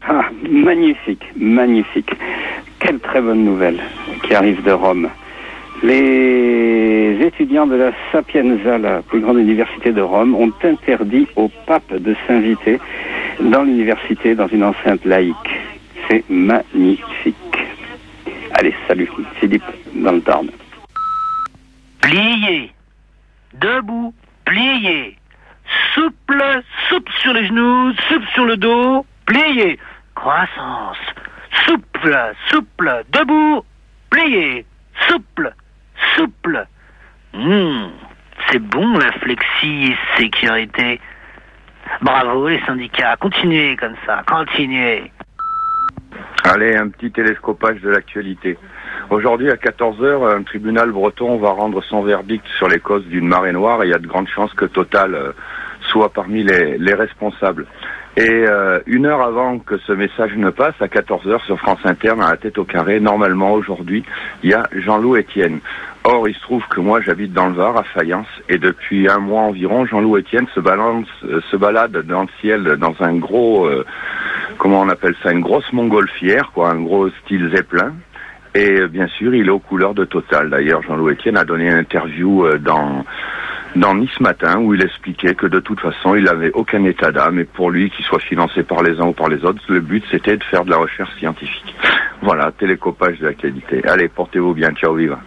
Ah, magnifique, magnifique. Quelle très bonne nouvelle qui arrive de Rome. Les étudiants de la Sapienza, la plus grande université de Rome, ont interdit au pape de s'inviter dans l'université, dans une enceinte laïque. C'est magnifique. Allez, salut, Philippe, dans le Tarn. Plié, debout, plié, souple, souple sur les genoux, souple sur le dos, plié, croissance, souple, souple, debout, plié, souple, souple. C'est bon la flexi-sécurité. Bravo les syndicats, continuez comme ça, continuez. Allez, un petit télescopage de l'actualité. Aujourd'hui, à 14h, un tribunal breton va rendre son verdict sur les causes d'une marée noire et il y a de grandes chances que Total soit parmi les responsables. Et une heure avant que ce message ne passe, à 14h sur France Inter, à la tête au carré, normalement aujourd'hui, il y a Jean-Loup Etienne. Or, il se trouve que moi, j'habite dans le Var, à Fayence, et depuis un mois environ, Jean-Loup Etienne se balade dans le ciel dans un gros, comment on appelle ça, une grosse montgolfière, quoi, un gros style Zeppelin. Et bien sûr, il est aux couleurs de Total. D'ailleurs, Jean-Loup Etienne a donné une interview dans Nice Matin où il expliquait que de toute façon, il n'avait aucun état d'âme et pour lui, qu'il soit financé par les uns ou par les autres, le but c'était de faire de la recherche scientifique. Voilà, télécopage de la qualité. Allez, portez-vous bien, ciao, viva.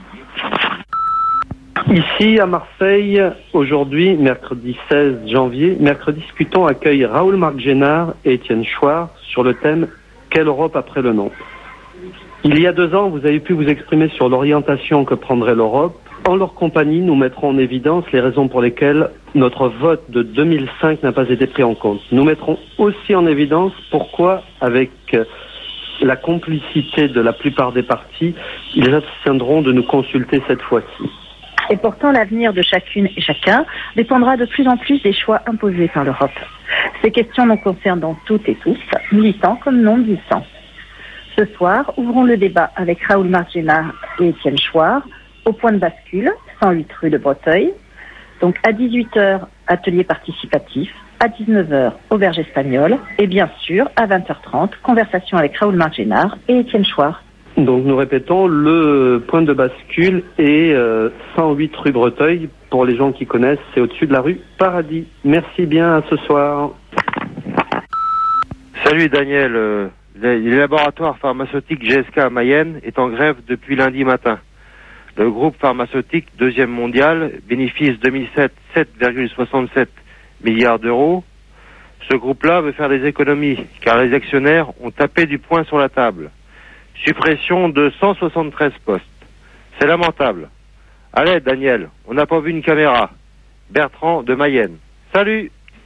Ici à Marseille, aujourd'hui, mercredi 16 janvier, Mercredi Discutons accueille Raoul-Marc Génard et Étienne Chouard sur le thème « Quelle Europe après le non ?» Il y a 2 ans, vous avez pu vous exprimer sur l'orientation que prendrait l'Europe. En leur compagnie, nous mettrons en évidence les raisons pour lesquelles notre vote de 2005 n'a pas été pris en compte. Nous mettrons aussi en évidence pourquoi, avec la complicité de la plupart des partis, ils abstiendront de nous consulter cette fois-ci. Et pourtant, l'avenir de chacune et chacun dépendra de plus en plus des choix imposés par l'Europe. Ces questions nous concernent toutes et tous, militants comme non militants. Ce soir, ouvrons le débat avec Raoul-Marc Génard et Étienne Chouard au point de bascule, 108 rue de Breteuil. Donc à 18h, atelier participatif, à 19h, auberge espagnole, et bien sûr, à 20h30, conversation avec Raoul-Marc Génard et Étienne Chouard. Donc nous répétons, le point de bascule est 108 rue Breteuil. Pour les gens qui connaissent, c'est au-dessus de la rue Paradis. Merci bien, à ce soir. Salut Daniel, les laboratoires pharmaceutiques GSK à Mayenne est en grève depuis lundi matin. Le groupe pharmaceutique, deuxième mondial, bénéfice 2007 7,67 milliards d'euros. Ce groupe-là veut faire des économies, car les actionnaires ont tapé du poing sur la table. Suppression de 173 postes. C'est lamentable. Allez, Daniel, on n'a pas vu une caméra. Bertrand de Mayenne. Salut.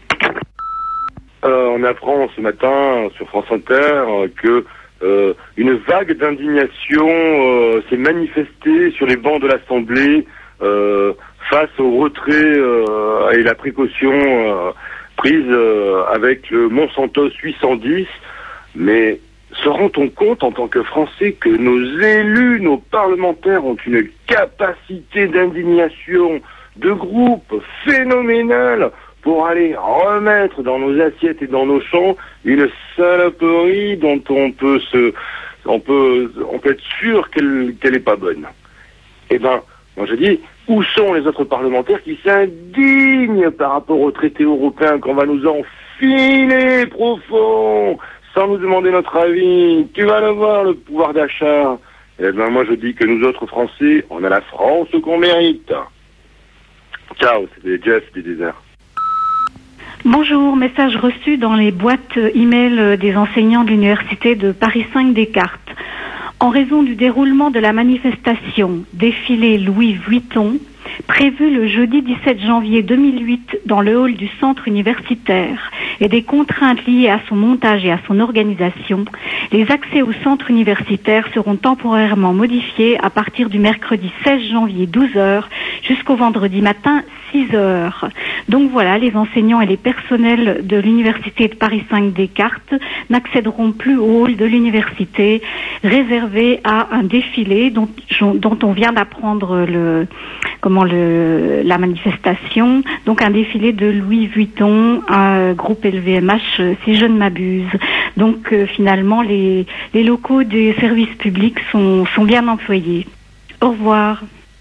On apprend ce matin sur France Inter que une vague d'indignation s'est manifestée sur les bancs de l'Assemblée face au retrait et la précaution prise avec le Monsanto 810. Mais se rend-on compte en tant que Français que nos élus, nos parlementaires ont une capacité d'indignation de groupe phénoménale pour aller remettre dans nos assiettes et dans nos champs une saloperie dont on peut être sûr qu'elle est pas bonne. Eh ben, moi je dis, où sont les autres parlementaires qui s'indignent par rapport au traité européen qu'on va nous enfiler profond, sans nous demander notre avis? Tu vas le voir, le pouvoir d'achat. Eh ben, moi je dis que nous autres Français, on a la France qu'on mérite. Ciao, c'était Jeff du désert. Bonjour, message reçu dans les boîtes e-mail des enseignants de l'université de Paris 5 Descartes. En raison du déroulement de la manifestation défilé Louis Vuitton, prévu le jeudi 17 janvier 2008 dans le hall du centre universitaire et des contraintes liées à son montage et à son organisation, les accès au centre universitaire seront temporairement modifiés à partir du mercredi 16 janvier 12h jusqu'au vendredi matin 6h. Donc voilà, les enseignants et les personnels de l'université de Paris 5 Descartes n'accéderont plus au hall de l'université réservé à un défilé dont on vient d'apprendre la manifestation, donc un défilé de Louis Vuitton, un groupe LVMH, si je ne m'abuse. Donc finalement, les locaux des services publics sont bien employés. Au revoir.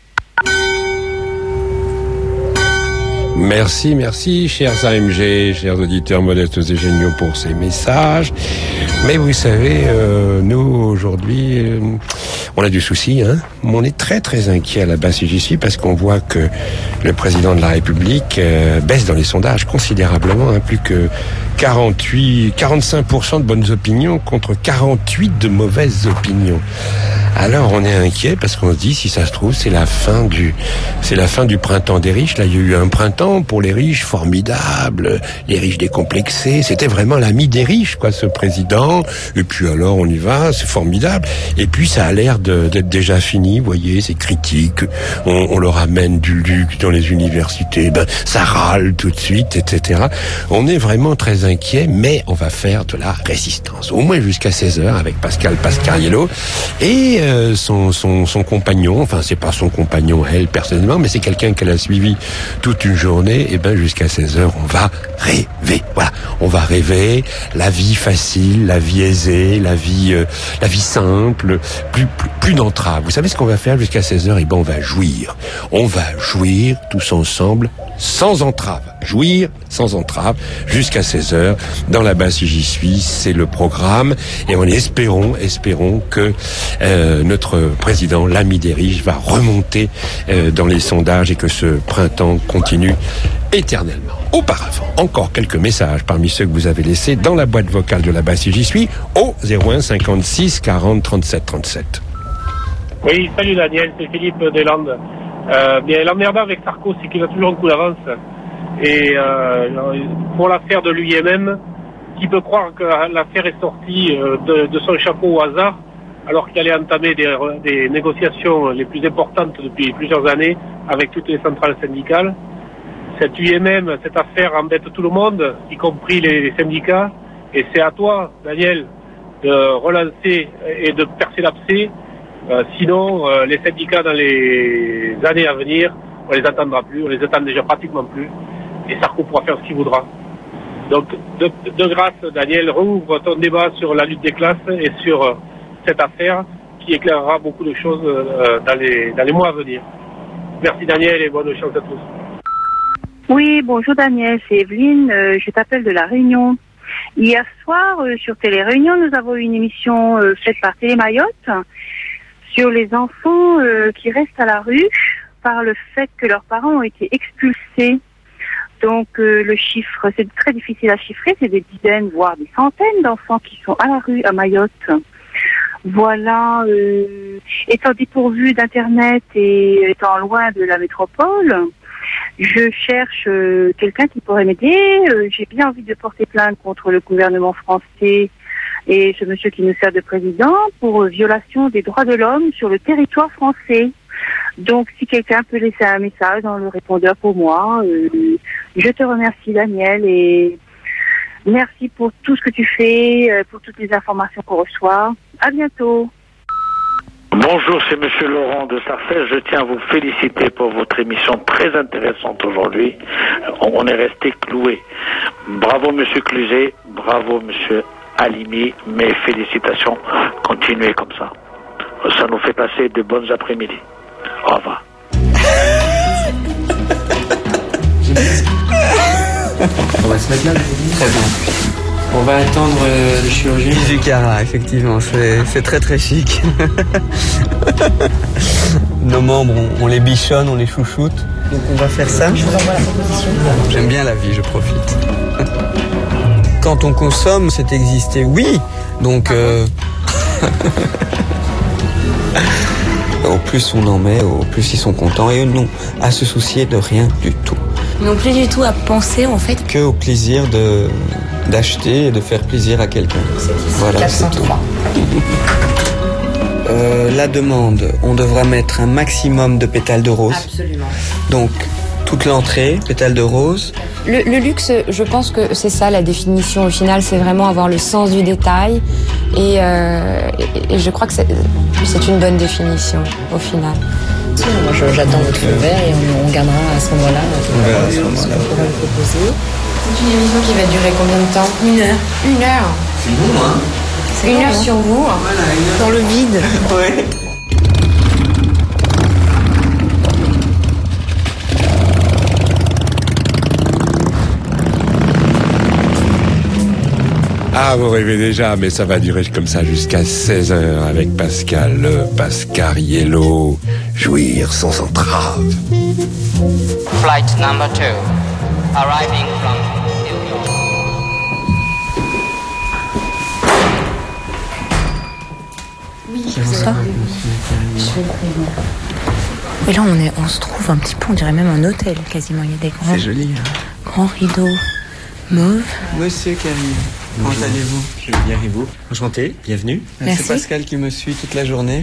Merci, chers AMG, chers auditeurs modestes et géniaux pour ces messages. Mais vous savez, nous, aujourd'hui, on a du souci, hein. On est très, très inquiet à la base ici parce qu'on voit que le président de la République baisse dans les sondages considérablement, hein, plus que 45% de bonnes opinions contre 48 de mauvaises opinions. Alors on est inquiet parce qu'on se dit, si ça se trouve, c'est la fin du printemps des riches. Là, il y a eu un printemps pour les riches formidable, les riches décomplexés. C'était vraiment l'ami des riches, quoi, ce président. Et puis alors, on y va, c'est formidable. Et puis ça a l'air d'être déjà fini. Vous voyez, c'est critique. On leur amène du luxe dans les universités. Ça râle tout de suite, etc. On est vraiment très inquiet, mais on va faire de la résistance. Au moins jusqu'à 16h avec Pascal Pascariello et son compagnon, enfin c'est pas son compagnon elle personnellement, mais c'est quelqu'un qu'elle a suivi toute une journée. Et jusqu'à 16h on va rêver. Voilà, on va rêver la vie facile, la vie aisée, la vie simple, plus d'entraves. Vous savez ce qu'on va faire jusqu'à 16h? On va jouir. On va jouir tous ensemble sans entrave. Jouir sans entrave jusqu'à 16h dans la base si j'y suis, c'est le programme et on espérons que notre président, l'ami des riches, va remonter dans les sondages et que ce printemps continue éternellement. Auparavant, encore quelques messages parmi ceux que vous avez laissés dans la boîte vocale de la base si j'y suis au 01 56 40 37 37. Oui, salut Daniel, c'est Philippe Deslandes. Bien, l'emmerdant avec Sarko, c'est qu'il a toujours un coup d'avance. Et pour l'affaire de l'UIMM, qui peut croire que l'affaire est sortie de son chapeau au hasard, alors qu'il allait entamer des négociations les plus importantes depuis plusieurs années avec toutes les centrales syndicales. Cette UIMM, cette affaire embête tout le monde, y compris les syndicats. Et c'est à toi, Daniel, de relancer et de percer l'abcès. Sinon, les syndicats dans les années à venir, on les attendra plus, on les attend déjà pratiquement plus, et Sarko pourra faire ce qu'il voudra. Donc, de grâce, Daniel, rouvre ton débat sur la lutte des classes et sur cette affaire qui éclairera beaucoup de choses dans les mois à venir. Merci Daniel et bonne chance à tous. Oui, bonjour Daniel, c'est Evelyne, je t'appelle de La Réunion. Hier soir, sur Télé Réunion, nous avons eu une émission faite par Télé Mayotte sur les enfants qui restent à la rue par le fait que leurs parents ont été expulsés. Donc le chiffre, c'est très difficile à chiffrer, c'est des dizaines, voire des centaines d'enfants qui sont à la rue à Mayotte. Voilà, étant dépourvu d'Internet et étant loin de la métropole, je cherche quelqu'un qui pourrait m'aider. J'ai bien envie de porter plainte contre le gouvernement français et ce monsieur qui nous sert de président pour violation des droits de l'homme sur le territoire français. Donc, si quelqu'un peut laisser un message dans le répondeur pour moi, je te remercie Daniel et merci pour tout ce que tu fais, pour toutes les informations qu'on reçoit. À bientôt. Bonjour, c'est Monsieur Laurent de Sarcelles. Je tiens à vous féliciter pour votre émission très intéressante aujourd'hui. On est resté cloués. Bravo Monsieur Cluzet, bravo Monsieur Halimi, mes félicitations. Continuez comme ça. Ça nous fait passer de bonnes après-midi. Au revoir. On va se mettre là. Très bien. On va attendre le chirurgien. Du Cara, effectivement, c'est très très chic. Nos membres, on les bichonne, on les chouchoute. Donc on va faire ça. Je vous envoie la proposition. J'aime bien la vie, je profite. Quand on consomme, c'est exister, oui. Donc au plus on en met, au plus ils sont contents. Et eux n'ont à se soucier de rien du tout. Non plus du tout à penser en fait que au plaisir d'acheter et de faire plaisir à quelqu'un. Voilà, 403. La demande, on devra mettre un maximum de pétales de rose. Absolument. Donc toute l'entrée, pétales de rose. Le luxe, je pense que c'est ça la définition au final, c'est vraiment avoir le sens du détail et je crois que c'est une bonne définition au final. Moi j'attends votre feu vert et on regardera à ce moment-là. On verra à ce moment-là. On pourra le proposer. C'est une émission qui va durer combien de temps? 1 heure. 1 heure. C'est bon, hein? C'est 1 heure sur vous, Voilà, 1 heure. dans le vide. Ouais. Ah, vous rêvez déjà, mais ça va durer comme ça jusqu'à 16h avec Pascal, le Pascariello. Jouir sans entrave. Flight number 2, arriving from New York. Oui, Bonsoir. Et là, on se trouve un petit peu, on dirait même un hôtel quasiment. Il y a des grands, C'est joli, hein. grands rideaux mauves. Monsieur Camille, comment allez-vous? Je vais bien et vous? Enchanté, bienvenue. Merci. C'est Pascal qui me suit toute la journée.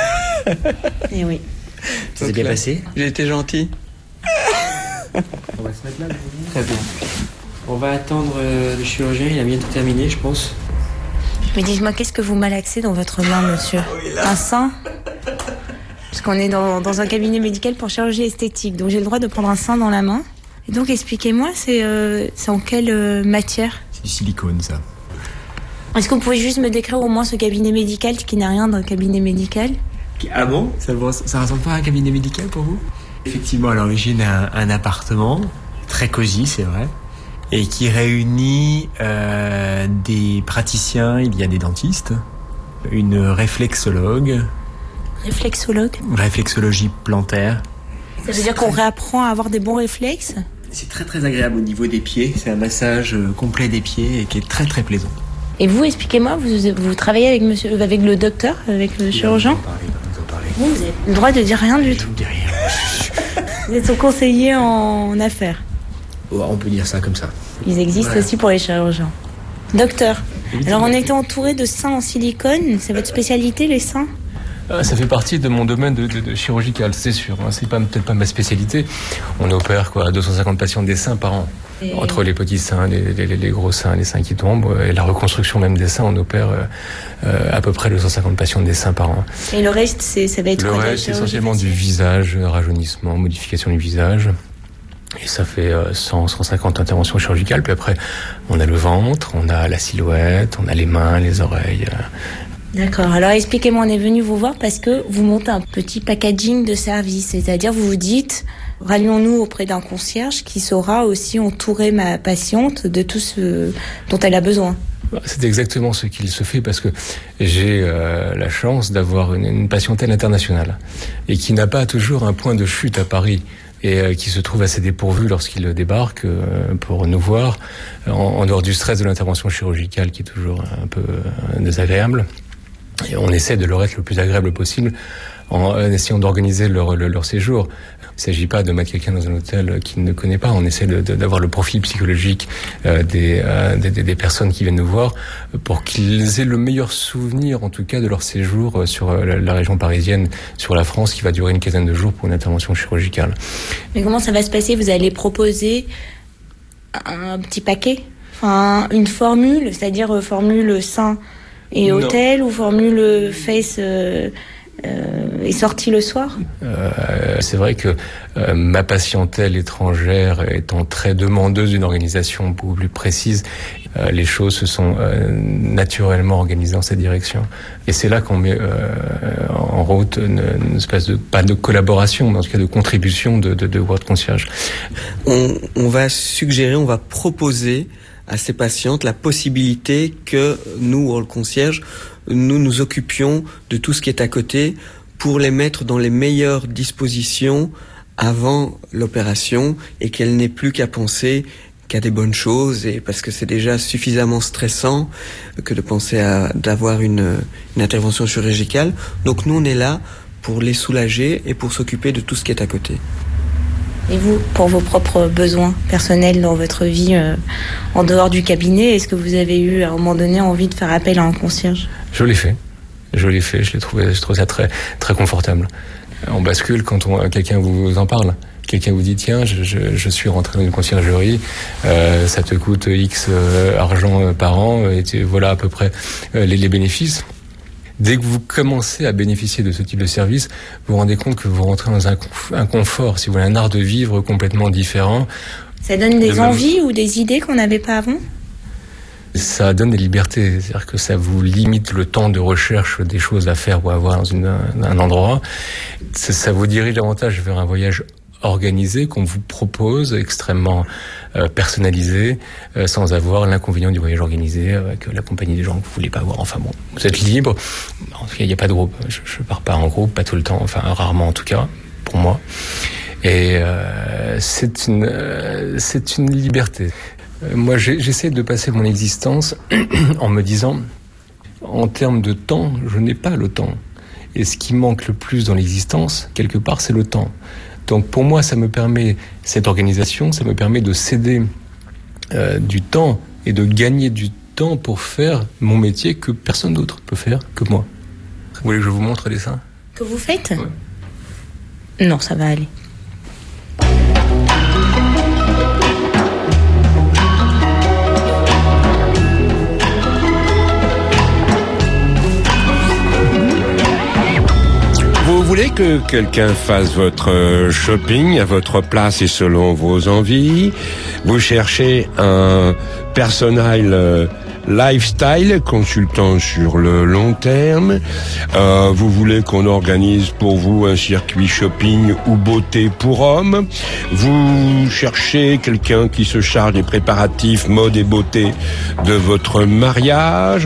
Et oui. Ça s'est bien passé? J'ai été gentil. On va se mettre là. Très bien. On va attendre le chirurgien, il a bientôt terminé, je pense. Mais dites-moi, qu'est-ce que vous malaxez dans votre main, monsieur? Un sein? Parce qu'on est dans un cabinet médical pour chirurgie esthétique, donc j'ai le droit de prendre un sein dans la main. Et donc expliquez-moi, c'est en quelle matière? C'est du silicone, ça. Est-ce que vous pouvez juste me décrire au moins ce cabinet médical qui n'a rien d'un cabinet médical? Ah bon? Ça ressemble pas à un cabinet médical pour vous? Effectivement, à l'origine, un appartement, très cosy, c'est vrai, et qui réunit des praticiens, il y a des dentistes, une réflexologue. Réflexologue? Réflexologie plantaire. Ça veut dire qu'on réapprend à avoir des bons réflexes? C'est très très agréable au niveau des pieds, c'est un massage complet des pieds et qui est très très plaisant. Et vous, expliquez-moi, vous travaillez avec le docteur, avec le chirurgien? Vous avez le droit de dire rien du tout. Je ne dis rien. Vous êtes son conseiller en affaires. Oh, on peut dire ça comme ça. Ils existent Voilà. aussi pour les chirurgiens. Docteur, alors on était entouré de seins en silicone, c'est votre spécialité, les seins? Ça fait partie de mon domaine de chirurgical, c'est sûr. C'est peut-être pas ma spécialité. On opère 250 patients des seins par an. Et... Entre les petits seins, les gros seins, les seins qui tombent, et la reconstruction même des seins, on opère à peu près 250 patients des seins par an. Et le reste, ça va être le quoi, reste, c'est essentiellement du visage, rajeunissement, modification du visage. Et ça fait 150 interventions chirurgicales. Puis après, on a le ventre, on a la silhouette, on a les mains, les oreilles. D'accord, alors expliquez-moi, on est venu vous voir parce que vous montez un petit packaging de services, c'est-à-dire vous vous dites, rallions-nous auprès d'un concierge qui saura aussi entourer ma patiente de tout ce dont elle a besoin. C'est exactement ce qu'il se fait parce que j'ai la chance d'avoir une patientèle internationale et qui n'a pas toujours un point de chute à Paris et qui se trouve assez dépourvu lorsqu'il débarque pour nous voir en dehors du stress de l'intervention chirurgicale qui est toujours un peu désagréable. Et on essaie de leur être le plus agréable possible en essayant d'organiser leur séjour. Il ne s'agit pas de mettre quelqu'un dans un hôtel qu'il ne connaît pas. On essaie d'avoir le profil psychologique des personnes qui viennent nous voir pour qu'ils aient le meilleur souvenir, en tout cas, de leur séjour sur la région parisienne, sur la France, qui va durer une quinzaine de jours pour une intervention chirurgicale. Mais comment ça va se passer? Vous allez proposer un petit paquet? Enfin, une formule, c'est-à-dire formule sein et hôtel, ou formule face et sortie le soir? C'est vrai que ma patientèle étrangère étant très demandeuse d'une organisation beaucoup plus précise, les choses se sont naturellement organisées dans cette direction. Et c'est là qu'on met en route une espèce de, pas de collaboration, mais en tout cas de contribution de World Concierge. On va suggérer, on va proposer à ces patientes la possibilité que nous, World Concierge, nous nous occupions de tout ce qui est à côté pour les mettre dans les meilleures dispositions avant l'opération et qu'elles n'aient plus qu'à penser qu'à des bonnes choses, et parce que c'est déjà suffisamment stressant que de penser d'avoir une intervention chirurgicale. Donc nous, on est là pour les soulager et pour s'occuper de tout ce qui est à côté. Et vous, pour vos propres besoins personnels dans votre vie en dehors du cabinet, est-ce que vous avez eu à un moment donné envie de faire appel à un concierge? Je l'ai fait, je trouve ça très, très confortable. On bascule quand quelqu'un vous en parle. Quelqu'un vous dit, tiens, je suis rentré dans une conciergerie, ça te coûte X argent par an, et voilà à peu près les bénéfices. Dès que vous commencez à bénéficier de ce type de service, vous vous rendez compte que vous rentrez dans un confort, si vous voulez, un art de vivre complètement différent, Ça donne des envies ou des idées qu'on n'avait pas avant ? Ça donne des libertés, c'est-à-dire que ça vous limite le temps de recherche des choses à faire ou à voir dans un endroit. Ça vous dirige davantage vers un voyage organisé qu'on vous propose, extrêmement personnalisé, sans avoir l'inconvénient du voyage organisé avec la compagnie des gens que vous voulez pas voir. Enfin bon, vous êtes libre. Il n'y a pas de groupe. Je pars pas en groupe, pas tout le temps, enfin rarement en tout cas, pour moi. Et c'est une liberté. Moi, j'essaie de passer mon existence en me disant, en termes de temps, je n'ai pas le temps. Et ce qui manque le plus dans l'existence, quelque part, c'est le temps. Donc pour moi, cette organisation, ça me permet de céder du temps et de gagner du temps pour faire mon métier que personne d'autre peut faire que moi. Vous voulez que je vous montre les dessins ? Que vous faites ? Non, ça va aller. Vous voulez que quelqu'un fasse votre shopping à votre place et selon vos envies. Vous cherchez un personnel lifestyle, consultant sur le long terme. Vous voulez qu'on organise pour vous un circuit shopping ou beauté pour hommes. Vous cherchez quelqu'un qui se charge des préparatifs mode et beauté de votre mariage.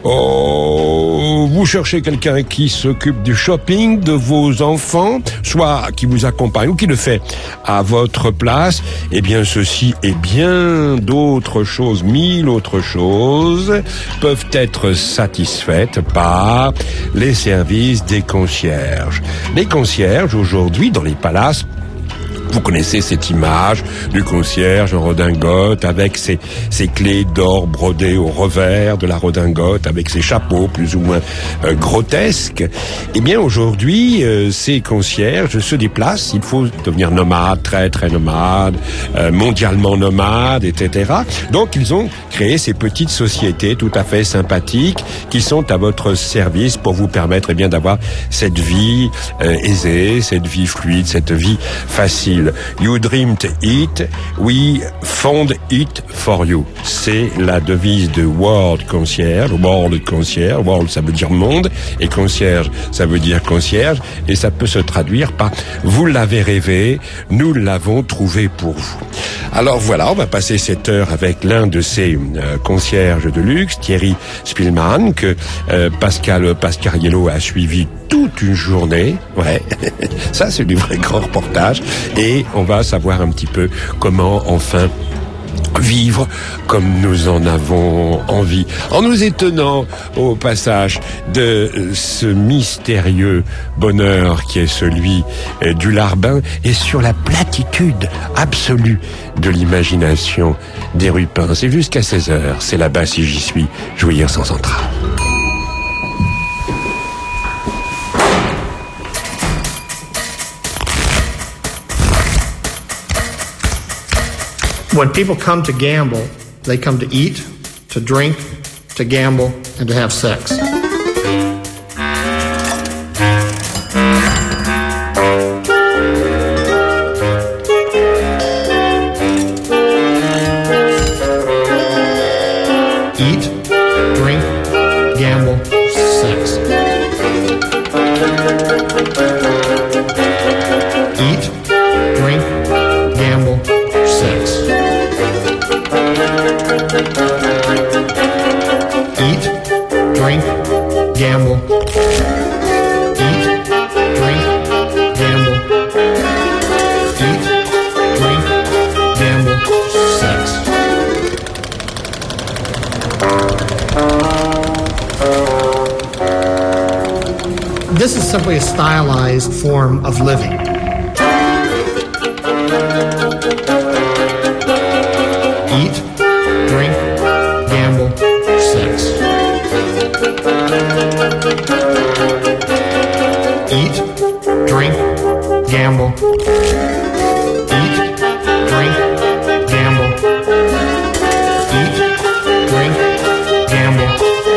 Vous cherchez quelqu'un qui s'occupe du shopping de vos enfants, soit qui vous accompagne ou qui le fait à votre place. Eh bien, ceci et bien d'autres choses, 1000 autres choses, peuvent être satisfaites par les services des concierges. Les concierges, aujourd'hui, dans les palaces, vous connaissez cette image du concierge en redingote avec ses clés d'or brodées au revers de la redingote, avec ses chapeaux plus ou moins grotesques. Eh bien aujourd'hui, ces concierges se déplacent. Il faut devenir nomade, très très nomade, mondialement nomade, etc. Donc ils ont créé ces petites sociétés tout à fait sympathiques qui sont à votre service pour vous permettre d'avoir cette vie aisée, cette vie fluide, cette vie facile. You dreamed it, we found it for you. C'est la devise de World Concierge. World Concierge, World ça veut dire monde, et concierge ça veut dire concierge, et ça peut se traduire par vous l'avez rêvé, nous l'avons trouvé pour vous. Alors voilà, on va passer cette heure avec l'un de ces concierges de luxe, Thierry Spielmann, que Pascal Pascariello a suivi toute une journée. Ouais, ça c'est du vrai grand reportage. Et on va savoir un petit peu comment enfin vivre comme nous en avons envie, en nous étonnant au passage de ce mystérieux bonheur qui est celui du larbin et sur la platitude absolue de l'imagination des Rupins. C'est jusqu'à 16h, c'est là-bas si j'y suis, jouir sans entrave. When people come to gamble, they come to eat, to drink, to gamble, and to have sex. Eat, drink, gamble, sex. Eat, drink, gamble, sex. Eat, drink, gamble. Eat, drink, gamble. Eat, drink, gamble, sex. This is simply a stylized form of living. Eat, drink, gamble, sex. Eat, drink, gamble. Eat, drink, gamble. Eat, drink, gamble.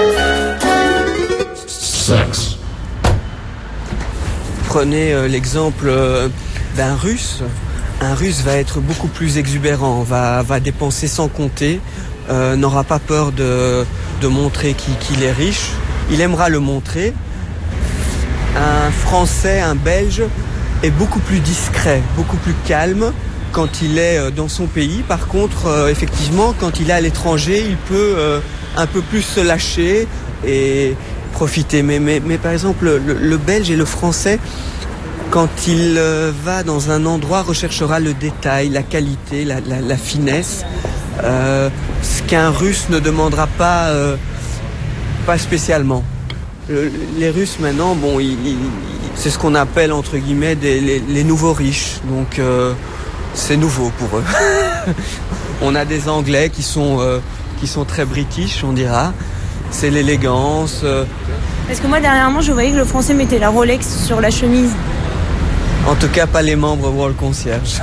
Sex. Prenez l'exemple d'un Russe Un Russe va être beaucoup plus exubérant, va dépenser sans compter, n'aura pas peur de montrer qu'il est riche. Il aimera le montrer. Un Français, un Belge est beaucoup plus discret, beaucoup plus calme quand il est dans son pays. Par contre, effectivement, quand il est à l'étranger, il peut un peu plus se lâcher et profiter. Mais par exemple, le Belge et le Français, quand il va dans un endroit, recherchera le détail, la qualité, la finesse, ce qu'un Russe ne demandera pas spécialement. Les Russes maintenant, bon, c'est ce qu'on appelle entre guillemets les nouveaux riches. Donc c'est nouveau pour eux. On a des Anglais qui sont très british, on dira. C'est l'élégance. Parce que moi dernièrement, je voyais que le Français mettait la Rolex sur la chemise. En tout cas, pas les membres World Concierge.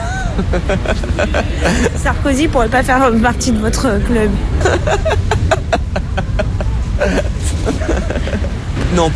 Sarkozy pourrait pas faire partie de votre club. Non.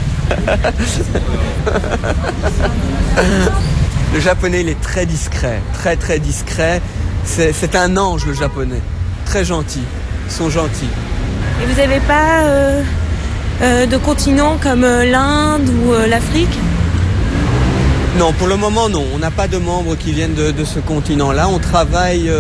Le japonais, il est très discret, très très discret. C'est un ange, le japonais. Très gentil. Ils sont gentils. Et vous n'avez pas de continent comme l'Inde ou l'Afrique ? Non, pour le moment, non. On n'a pas de membres qui viennent de ce continent-là. On travaille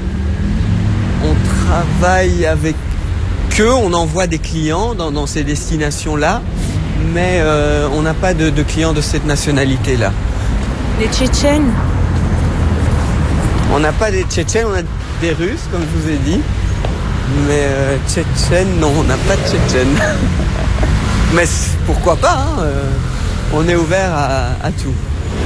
avec eux. On envoie des clients dans ces destinations-là. Mais on n'a pas de clients de cette nationalité-là. Les Tchétchènes ? On n'a pas des Tchétchènes, on a des Russes, comme je vous ai dit. Mais Tchétchènes, non, on n'a pas de Tchétchènes. Mais pourquoi pas, hein, on est ouvert à tout.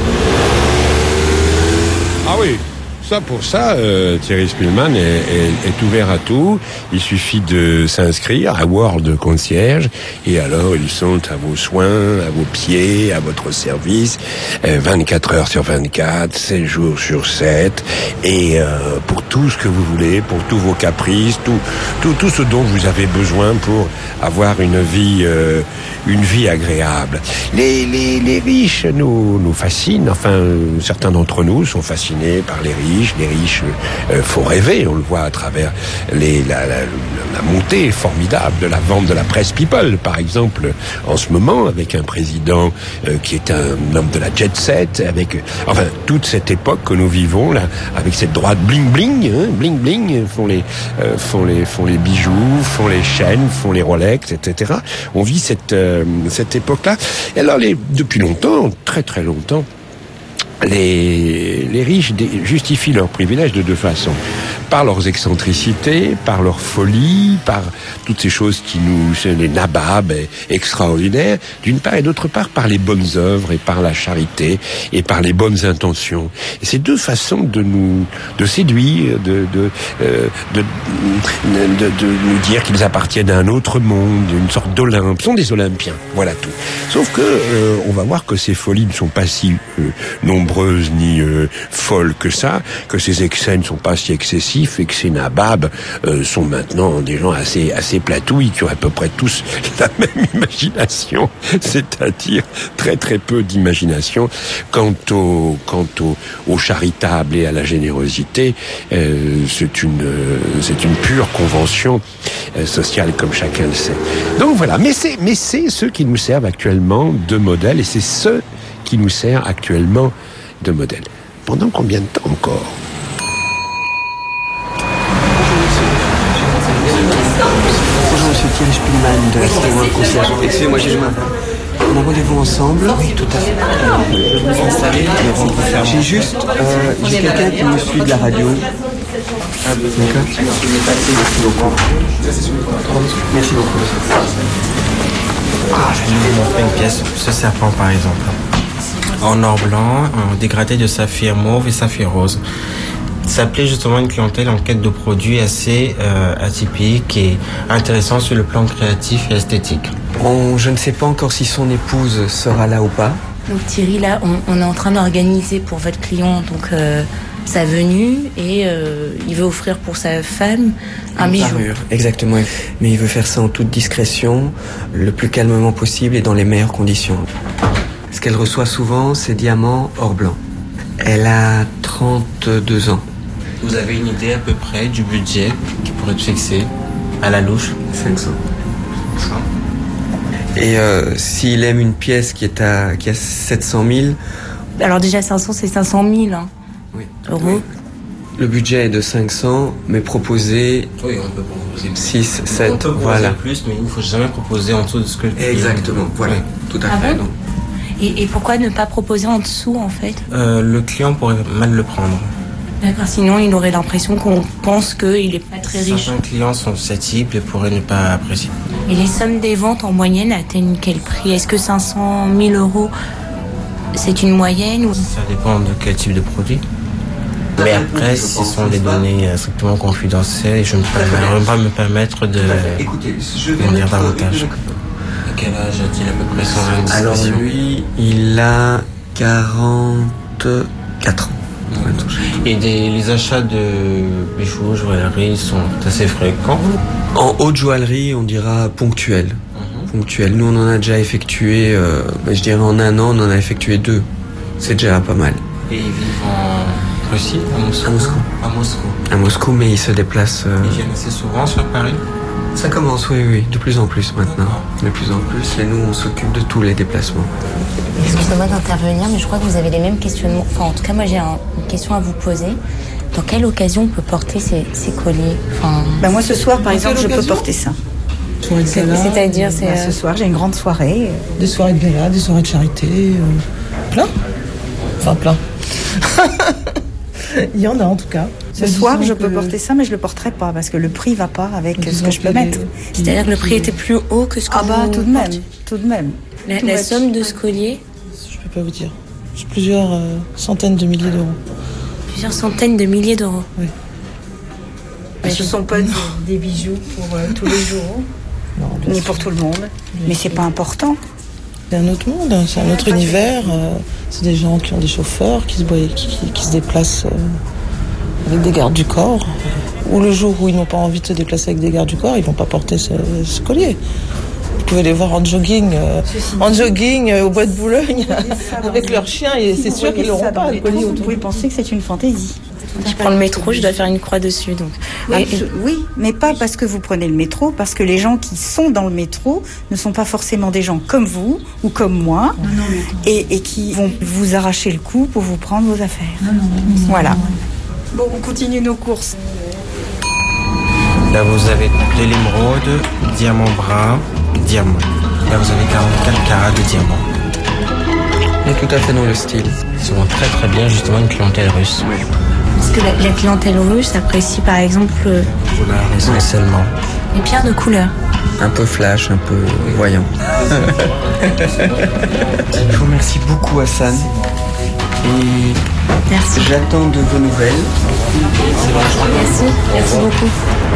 Ah oui, ça pour ça, Thierry Spillmann est ouvert à tout. Il suffit de s'inscrire à World Concierge et alors ils sont à vos soins, à vos pieds, à votre service, 24 heures sur 24, 7 jours sur 7 et pour tout ce que vous voulez, pour tous vos caprices, tout ce dont vous avez besoin pour avoir une vie agréable. Les riches nous fascinent, enfin certains d'entre nous sont fascinés par les riches. Les riches font rêver, on le voit à travers la montée formidable de la vente de la presse People, par exemple, en ce moment, avec un président qui est un homme de la jet set, avec enfin toute cette époque que nous vivons là, avec cette droite bling bling, bling bling, font les bijoux, font les chaînes, font les Rolex, etc. On vit cette époque-là. Et alors depuis longtemps, très très longtemps, les riches justifient leurs privilèges de deux façons. Par leurs excentricités, par leur folie, par toutes ces choses les nababs extraordinaires, d'une part, et d'autre part, par les bonnes œuvres et par la charité et par les bonnes intentions. Et ces deux façons de séduire, de nous dire qu'ils appartiennent à un autre monde, une sorte d'Olympe, sont des Olympiens. Voilà tout. Sauf que, on va voir que ces folies ne sont pas si nombreuses ni folles que ça, que ces excès ne sont pas si excessifs et que ces nababs sont maintenant des gens assez platouilles qui ont à peu près tous la même imagination, c'est-à-dire très très peu d'imagination. Quant au charitable et à la générosité, c'est une pure convention sociale comme chacun le sait. Donc voilà, mais c'est ceux qui nous servent actuellement de modèle et c'est ceux qui nous servent actuellement de modèle. Pendant combien de temps encore ? Bonjour Monsieur Thierry Spillmann de la World Concierge. Excusez-moi, j'ai on a rendez-vous ensemble. Oui, tout à fait. Je vais vous installer. J'ai juste j'ai quelqu'un qui me suit de la radio. D'accord. Merci beaucoup. Merci beaucoup. Je vais vous montrer une pièce, ce serpent par exemple. En or blanc, en dégradé de saphir mauve et saphir rose. Ça plaît justement à une clientèle en quête de produits assez atypiques et intéressants sur le plan créatif et esthétique. Je ne sais pas encore si son épouse sera là ou pas. Donc Thierry, là, on est en train d'organiser pour votre client sa venue et il veut offrir pour sa femme un bijou. Parure, exactement. Mais il veut faire ça en toute discrétion, le plus calmement possible et dans les meilleures conditions. Ce qu'elle reçoit souvent, c'est diamants or blanc. Elle a 32 ans. Vous avez une idée à peu près du budget qui pourrait être fixé à la louche? 500. Et s'il aime une pièce qui a 700 000... Alors déjà 500, c'est 500 000 euros. Oui. Le budget est de 500, mais proposé... Oui, on peut proposer 6, 7, on peut proposer voilà. plus, mais il ne faut jamais proposer en dessous de ce que le client... Exactement, voilà, oui. Tout à fait. Bon et pourquoi ne pas proposer en dessous, en fait? Le client pourrait mal le prendre. D'accord, sinon il aurait l'impression qu'on pense qu'il n'est pas très riche. Certains clients sont susceptibles et pourraient ne pas apprécier. Et les sommes des ventes en moyenne atteignent quel prix? Est-ce que 500 000 euros, c'est une moyenne ou... Ça dépend de quel type de produit. Mais après, ce sont des données strictement confidentielles et je ne peux pas me permettre de en dire davantage. À quel âge a-t-il à peu près son indiscrétion? Alors lui, il a 44 ans. Et les achats de bijoux, joaillerie sont assez fréquents? En haute joaillerie, on dira ponctuel. Ponctuel. Nous, on en a déjà effectué, je dirais en un an, on en a effectué 2. C'est déjà pas mal. Et ils vivent en Russie, à Moscou? À Moscou. À Moscou, mais ils se déplacent... Ils viennent assez souvent sur Paris? Ça commence, oui, de plus en plus maintenant. De plus en plus, et nous, on s'occupe de tous les déplacements. Excusez-moi d'intervenir, mais je crois que vous avez les mêmes questionnements. Enfin, en tout cas, moi, j'ai une question à vous poser. Dans quelle occasion on peut porter ces colliers? Moi, ce soir, par exemple, je peux porter ça. C'est-à-dire, ce soir, j'ai une grande soirée. Des soirées de gala, des soirées de charité, plein. Enfin, plein. Il y en a en tout cas. Ce soir, je peux porter ça, mais je le porterai pas parce que le prix va pas avec ce que je peux mettre. C'est-à-dire que le prix était plus haut que ce que vous... tout de même. La somme de ce collier? Je peux pas vous dire. J'ai plusieurs centaines de milliers d'euros. Plusieurs centaines de milliers d'euros? Oui. Mais ce sont pas des bijoux pour tous les jours, ni pour tout le monde. Mais c'est pas important. C'est un autre monde, c'est un autre univers. C'est des gens qui ont des chauffeurs, qui se déplacent avec des gardes du corps. Ou le jour où ils n'ont pas envie de se déplacer avec des gardes du corps, ils vont pas porter ce collier. Vous pouvez les voir en jogging au bois de Boulogne avec leurs chiens et c'est sûr qu'ils n'auront pas le collier autour. Vous pouvez penser que c'est une fantaisie. Je prends le métro, je dois faire une croix dessus. Donc. Oui, mais pas parce que vous prenez le métro, parce que les gens qui sont dans le métro ne sont pas forcément des gens comme vous ou comme moi et qui vont vous arracher le cou pour vous prendre vos affaires. Voilà. Bon, on continue nos courses. Là, vous avez de l'émeraude, diamant brun, diamant. Là, vous avez 44 carats de diamant. On est tout à fait dans le style. Ils sont très très bien, justement, une clientèle russe. Parce que la clientèle russe apprécie, par exemple... Couleur, essentiellement. Les pierres de couleur. Un peu flash, un peu voyant. Je vous remercie beaucoup, Hassan. Et merci. J'attends de vos nouvelles. Merci beaucoup.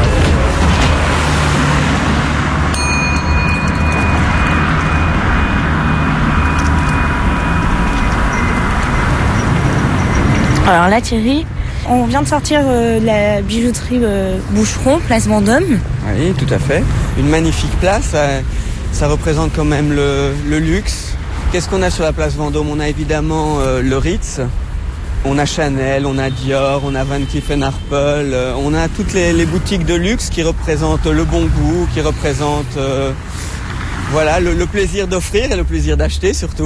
Alors là, Thierry, on vient de sortir de la bijouterie Boucheron, place Vendôme. Oui, tout à fait. Une magnifique place. Ça représente quand même le luxe. Qu'est-ce qu'on a sur la place Vendôme? On a évidemment le Ritz. On a Chanel, on a Dior, on a Van Cleef & Arpels. On a toutes les boutiques de luxe qui représentent le bon goût, qui représentent le plaisir d'offrir et le plaisir d'acheter surtout.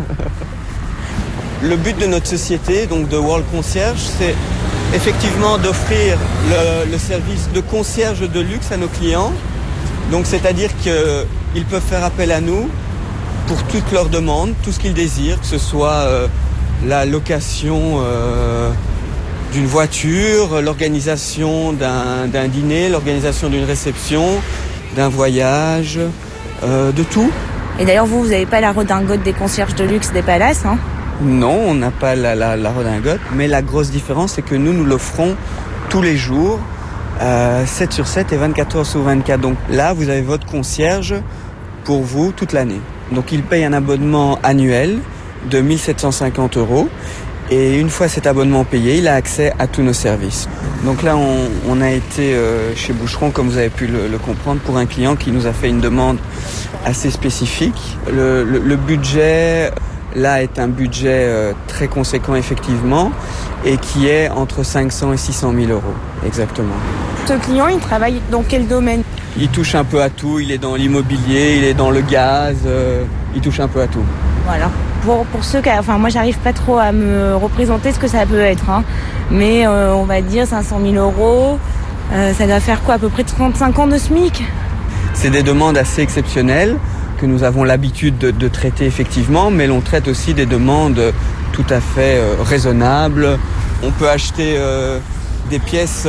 Le but de notre société, donc de World Concierge, c'est effectivement d'offrir le service de concierge de luxe à nos clients. Donc c'est-à-dire qu'ils peuvent faire appel à nous pour toutes leurs demandes, tout ce qu'ils désirent, que ce soit la location d'une voiture, l'organisation d'un dîner, l'organisation d'une réception, d'un voyage, de tout. Et d'ailleurs, vous n'avez pas la redingote des concierges de luxe des palaces, hein? Non, on n'a pas la redingote, mais la grosse différence, c'est que nous l'offrons tous les jours, 7 sur 7 et 24 heures sur 24. Donc là, vous avez votre concierge pour vous toute l'année. Donc il paye un abonnement annuel de 1 750 €. Et une fois cet abonnement payé, il a accès à tous nos services. Donc là, on a été chez Boucheron, comme vous avez pu le comprendre, pour un client qui nous a fait une demande assez spécifique. Le budget là est un budget très conséquent effectivement et qui est entre 500 et 600 000 euros exactement. Ce client, il travaille dans quel domaine? Il touche un peu à tout, il est dans l'immobilier, il est dans le gaz, il touche un peu à tout. Voilà. Pour ceux qui... Enfin, moi, j'arrive pas trop à me représenter ce que ça peut être, hein. Mais on va dire 500 000 euros, ça doit faire quoi, à peu près 35 ans de SMIC? C'est des demandes assez exceptionnelles que nous avons l'habitude de traiter effectivement, mais l'on traite aussi des demandes tout à fait raisonnables. On peut acheter des pièces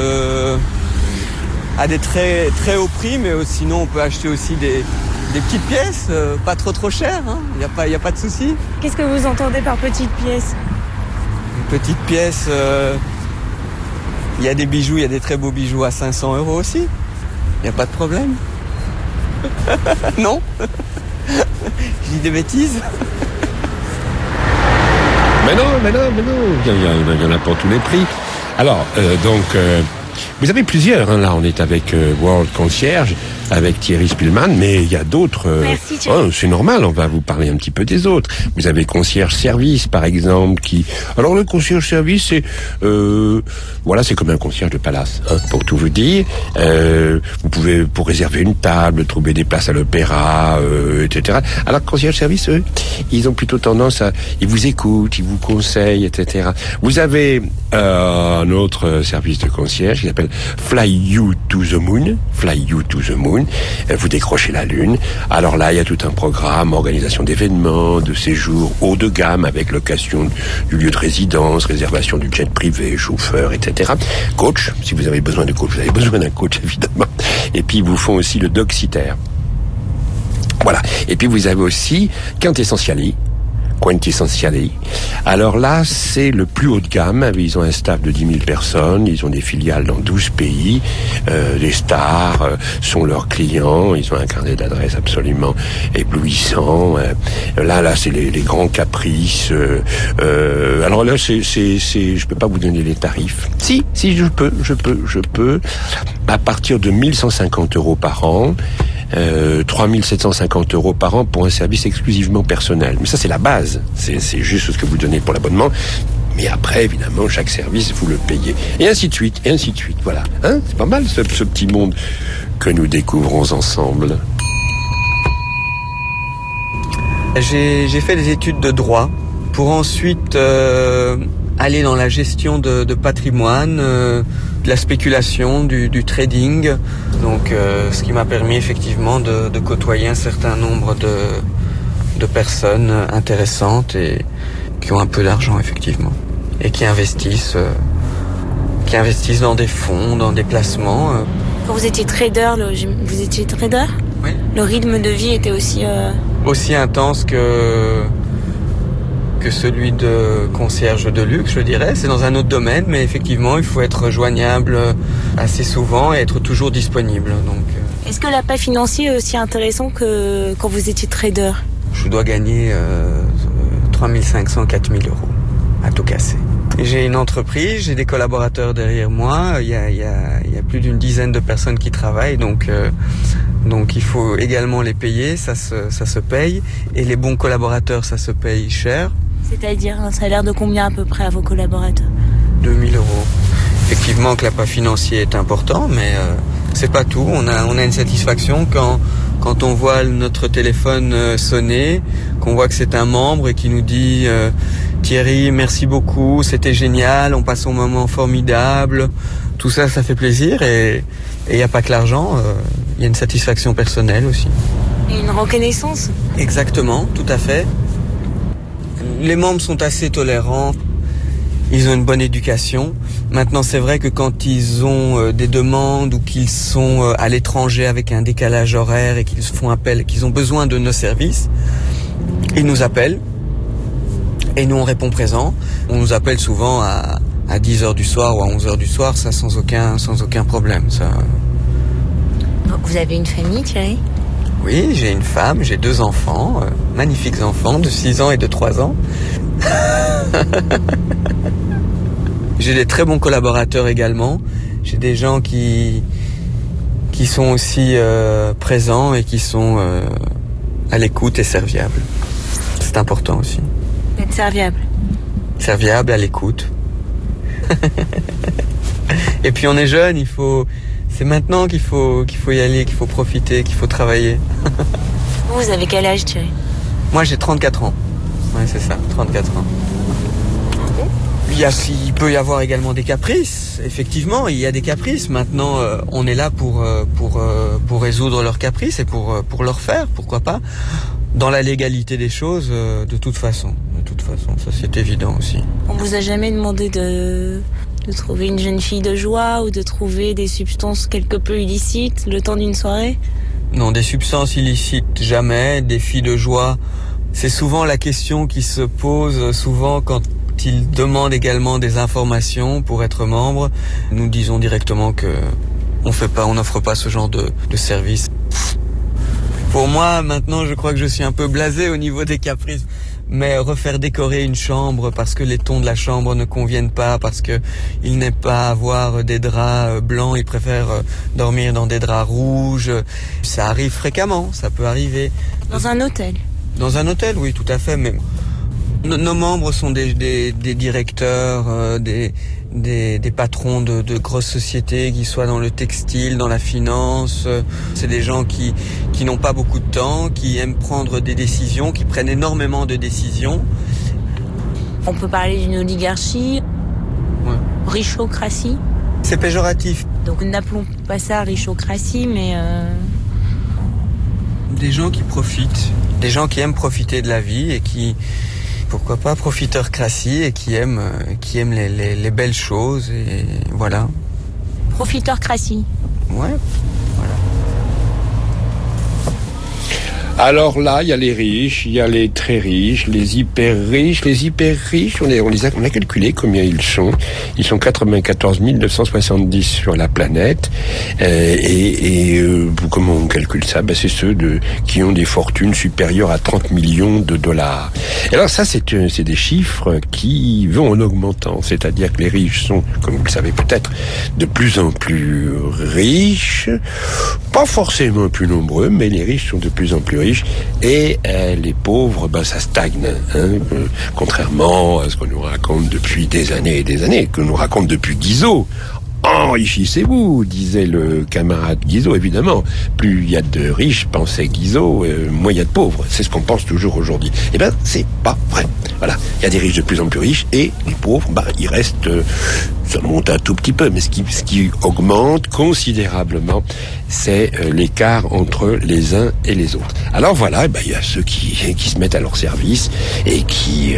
à des très, très hauts prix, mais sinon on peut acheter aussi des petites pièces, pas trop chères, hein. Il n'y a pas de souci. Qu'est-ce que vous entendez par petite pièce? Une petite pièce, il y a des bijoux, il y a des très beaux bijoux à 500 euros aussi. Il n'y a pas de problème. Non. Je dis des bêtises. Mais non. Il y en a pour tous les prix. Alors, vous avez plusieurs, hein, là on est avec World Concierge, avec Thierry Spielmann, mais il y a d'autres. Merci Thierry. C'est normal, on va vous parler un petit peu des autres. Vous avez Concierge Service par exemple, qui... Alors le Concierge Service, c'est c'est comme un concierge de palace, hein, pour tout vous dire. Vous pouvez, pour réserver une table, trouver des places à l'opéra, etc. Alors Concierge Service, eux, ils ont plutôt tendance à... Ils vous écoutent, ils vous conseillent, etc. Vous avez un autre service de concierge qui s'appelle Fly You to the Moon. Fly You to the Moon. Vous décrochez la Lune. Alors là, il y a tout un programme, organisation d'événements, de séjours haut de gamme avec location du lieu de résidence, réservation du jet privé, chauffeur, etc. Coach, si vous avez besoin de coach, vous avez besoin d'un coach évidemment. Et puis ils vous font aussi le dog-sitter. Voilà. Et puis vous avez aussi Quintessentiali. Alors là, c'est le plus haut de gamme. Ils ont un staff de 10 000 personnes. Ils ont des filiales dans 12 pays. Les stars sont leurs clients. Ils ont un carnet d'adresses absolument éblouissant. Là, c'est les grands caprices. Alors là, je peux pas vous donner les tarifs. Si, je peux. À partir de 1 150 euros par an. 3 750 euros par an pour un service exclusivement personnel. Mais ça, c'est la base. C'est juste ce que vous donnez pour l'abonnement. Mais après, évidemment, chaque service, vous le payez. Et ainsi de suite. Voilà. Hein? C'est pas mal, ce petit monde que nous découvrons ensemble. J'ai fait des études de droit pour ensuite aller dans la gestion de patrimoine, de la spéculation, du trading. Donc, ce qui m'a permis effectivement de côtoyer un certain nombre de personnes intéressantes et qui ont un peu d'argent effectivement et qui investissent dans des fonds, dans des placements. Quand vous étiez trader, Oui. Le rythme de vie était aussi intense que celui de concierge de luxe, je dirais. C'est dans un autre domaine, mais effectivement, il faut être joignable assez souvent et être toujours disponible. Donc, Est-ce que l'appât financier est aussi intéressant que quand vous étiez trader? Je dois gagner 3 500, 4 000 euros à tout casser. J'ai une entreprise, j'ai des collaborateurs derrière moi, il y a plus d'une dizaine de personnes qui travaillent, donc il faut également les payer, ça se paye, et les bons collaborateurs, ça se paye cher. C'est-à-dire un salaire de combien à peu près à vos collaborateurs? 2 000 euros. Effectivement que l'appât financier est important, mais c'est pas tout. On a une satisfaction quand on voit notre téléphone sonner, qu'on voit que c'est un membre et qui nous dit Thierry, merci beaucoup, c'était génial, on passe un moment formidable. Tout ça, ça fait plaisir et il n'y a pas que l'argent, il y a une satisfaction personnelle aussi. Et une reconnaissance? Exactement, tout à fait. Les membres sont assez tolérants, ils ont une bonne éducation. Maintenant, c'est vrai que quand ils ont des demandes ou qu'ils sont à l'étranger avec un décalage horaire et qu'ils font appel, qu'ils ont besoin de nos services, ils nous appellent et nous on répond présent. On nous appelle souvent à 10h du soir ou à 11h du soir, ça sans aucun problème. Ça. Donc vous avez une famille, Thierry? Oui, j'ai une femme, j'ai 2 enfants, magnifiques enfants de 6 ans et de 3 ans. J'ai des très bons collaborateurs également. J'ai des gens qui sont aussi présents et qui sont à l'écoute et serviables. c'est important aussi. Être serviable. Serviable, à l'écoute. Et puis on est jeune, c'est maintenant qu'il faut y aller, qu'il faut profiter, qu'il faut travailler. Vous avez quel âge, Thierry? Moi j'ai 34 ans. Ouais, c'est ça, 34 ans. Il peut y avoir également des caprices. Effectivement, il y a des caprices. Maintenant, on est là pour résoudre leurs caprices et pour leur faire, pourquoi pas, dans la légalité des choses, de toute façon, ça c'est évident aussi. On vous a jamais demandé de trouver une jeune fille de joie ou de trouver des substances quelque peu illicites le temps d'une soirée? Non, des substances illicites, jamais. Des filles de joie, c'est souvent la question qui se pose souvent quand ils demandent également des informations pour être membre. Nous disons directement que on n'offre pas ce genre de service. Pour moi, maintenant, je crois que je suis un peu blasé au niveau des caprices. Mais refaire décorer une chambre parce que les tons de la chambre ne conviennent pas, parce que il n'aime pas avoir des draps blancs, il préfère dormir dans des draps rouges, ça arrive fréquemment, ça peut arriver. Dans un hôtel? Dans un hôtel, oui, tout à fait, mais nos membres sont des directeurs, des patrons de grosses sociétés, qui soient dans le textile, dans la finance. C'est des gens qui n'ont pas beaucoup de temps, qui aiment prendre des décisions, qui prennent énormément de décisions. On peut parler d'une oligarchie, ouais. Richocratie. C'est péjoratif. Donc n'appelons pas ça richocratie, mais... Des gens qui profitent, des gens qui aiment profiter de la vie et qui... Pourquoi pas profiteurcratie et qui aiment les belles choses et voilà. Profiteurcratie. Ouais, voilà. Alors là, il y a les riches, il y a les très riches, les hyper riches. Les hyper riches, on a calculé combien ils sont. Ils sont 94 970 sur la planète. Comment on calcule ça? C'est ceux qui ont des fortunes supérieures à 30 millions de dollars. Et alors ça, c'est des chiffres qui vont en augmentant. C'est-à-dire que les riches sont, comme vous le savez peut-être, de plus en plus riches. Pas forcément plus nombreux, mais les riches sont de plus en plus riches. Et les pauvres, ça stagne, contrairement à ce qu'on nous raconte depuis des années et des années, que nous raconte depuis Guizot. Enrichissez-vous, disait le camarade Guizot, évidemment. Plus il y a de riches, pensait Guizot, moins il y a de pauvres. C'est ce qu'on pense toujours aujourd'hui. Eh ben, c'est pas vrai. Voilà. Il y a des riches de plus en plus riches et les pauvres, il reste, ça monte un tout petit peu, mais ce qui augmente considérablement, c'est l'écart entre les uns et les autres. Alors voilà, il y a ceux qui se mettent à leur service et qui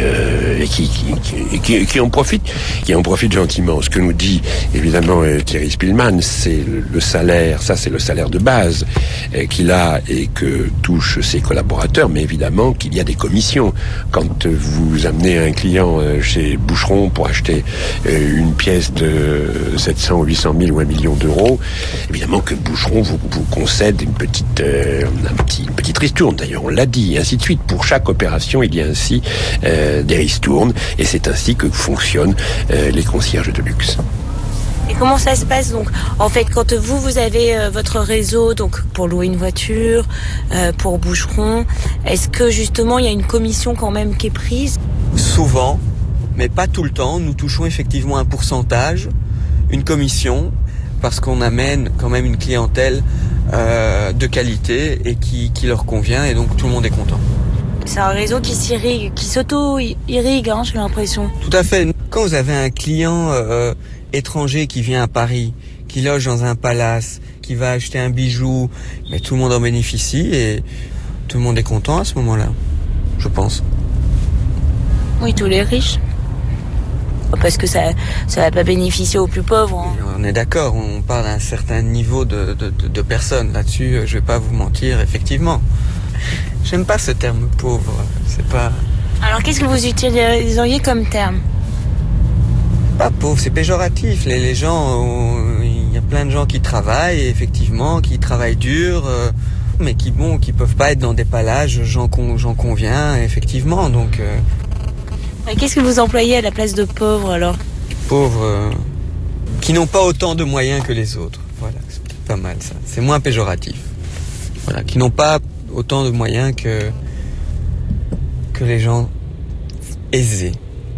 en profitent gentiment. Ce que nous dit évidemment Thierry Spillmann, c'est le salaire, ça c'est le salaire de base qu'il a et que touchent ses collaborateurs, mais évidemment qu'il y a des commissions. Quand vous amenez un client chez Boucheron pour acheter une pièce de 700 ou 800 000 ou 1 million d'euros, évidemment que Boucheron vous concède une petite ristourne. D'ailleurs, on l'a dit, et ainsi de suite. Pour chaque opération, il y a ainsi des ristournes, et c'est ainsi que fonctionnent les concierges de luxe. Et comment ça se passe donc? En fait, quand vous avez votre réseau, donc pour louer une voiture, pour Boucheron, est-ce que justement il y a une commission quand même qui est prise? Souvent, mais pas tout le temps. Nous touchons effectivement un pourcentage, une commission, parce qu'on amène quand même une clientèle de qualité et qui leur convient, et donc tout le monde est content. C'est un réseau qui s'auto-irrigue, j'ai l'impression. Tout à fait. Quand vous avez un client étranger qui vient à Paris, qui loge dans un palace, qui va acheter un bijou, mais tout le monde en bénéficie et tout le monde est content à ce moment-là, je pense. Oui, tous les riches. Parce que ça va pas bénéficier aux plus pauvres. On est d'accord, on parle d'un certain niveau de personnes. Là-dessus, je vais pas vous mentir, effectivement. J'aime pas ce terme pauvre, c'est pas... Alors qu'est-ce que vous utiliseriez comme terme? Pas pauvre, c'est péjoratif. Les gens, il y a plein de gens qui travaillent, effectivement, qui travaillent dur, mais qui peuvent pas être dans des palages, j'en conviens, effectivement, donc... Et qu'est-ce que vous employez à la place de pauvres, alors? Pauvres qui n'ont pas autant de moyens que les autres. Voilà, c'est peut-être pas mal, ça. C'est moins péjoratif. Voilà, qui n'ont pas autant de moyens que les gens aisés.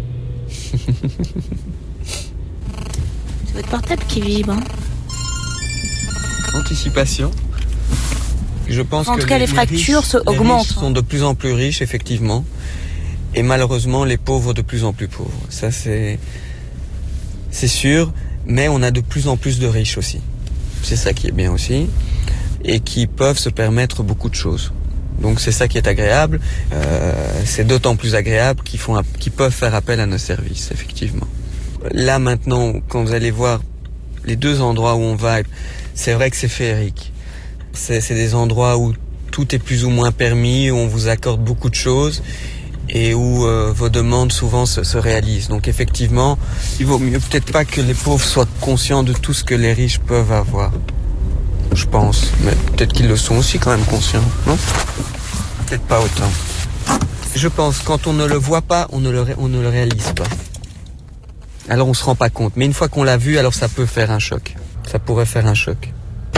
C'est votre portable qui vibre. Anticipation. Je pense en que tout cas, les fractures augmentent. Les riches sont de plus en plus riches, effectivement. Et malheureusement, les pauvres de plus en plus pauvres. Ça, c'est sûr. Mais on a de plus en plus de riches aussi. C'est ça qui est bien aussi. Et qui peuvent se permettre beaucoup de choses. Donc c'est ça qui est agréable. C'est d'autant plus agréable qu'ils peuvent faire appel à nos services, effectivement. Là maintenant, quand vous allez voir les deux endroits où on va, c'est vrai que c'est féerique. C'est des endroits où tout est plus ou moins permis, où on vous accorde beaucoup de choses et où vos demandes souvent se réalisent. Donc effectivement, il vaut mieux peut-être pas que les pauvres soient conscients de tout ce que les riches peuvent avoir. Je pense, mais peut-être qu'ils le sont aussi quand même conscients, non ? Peut-être pas autant. Je pense, quand on ne le voit pas, on ne le réalise pas. Alors on se rend pas compte. Mais une fois qu'on l'a vu, alors ça peut faire un choc. Ça pourrait faire un choc.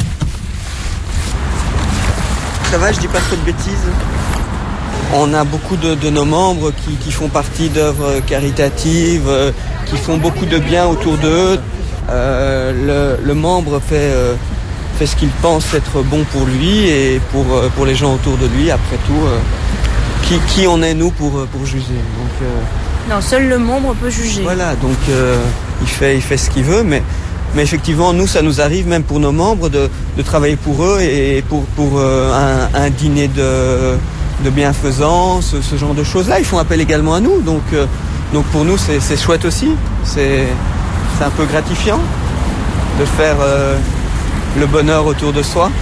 Ça va, je dis pas trop de bêtises ? On a beaucoup de nos membres qui font partie d'œuvres caritatives, qui font beaucoup de bien autour d'eux. Le membre fait ce qu'il pense être bon pour lui et pour les gens autour de lui. Après tout, qui on est nous pour juger. Donc, non, seul le membre peut juger. Voilà, donc il fait ce qu'il veut, mais effectivement, nous, ça nous arrive même pour nos membres de travailler pour eux et pour un dîner de bienfaisance, ce genre de choses-là. Ils font appel également à nous, donc pour nous, c'est chouette aussi. C'est un peu gratifiant de faire le bonheur autour de soi.